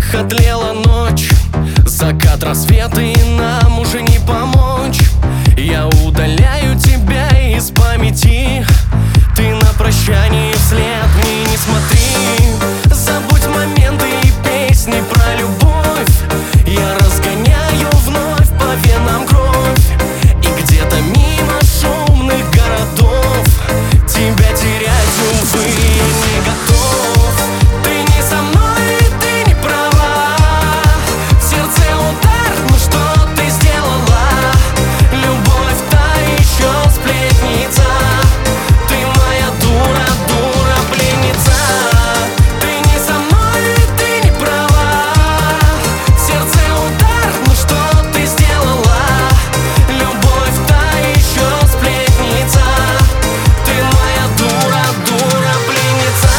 Отлела ночь, закат, рассвет, и нам уже не помочь. Я удаляю тебя из памяти. Ты на прощание вслед мне не смотри. Забудь моменты и песни про любовь. Я разгоняю вновь по венам кровь. И где-то мимо шумных городов тебя терять, увы, я не готов. Ты не со мной, ты не права. В сердце удар, ну что ты сделала? Любовь та еще сплетница. Ты моя дура, дура, пленница. Ты не со мной, ты не права. В сердце удар, ну что ты сделала? Любовь та еще сплетница. Ты моя дура, дура, пленница.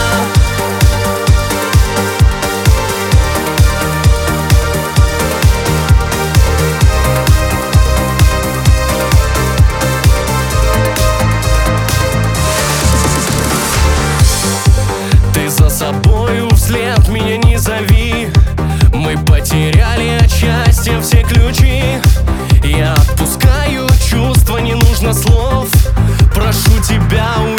Ты за собою вслед меня не зови. Мы потеряли от счастья все ключи. Я отпускаю чувства, не нужно слов. Прошу тебя,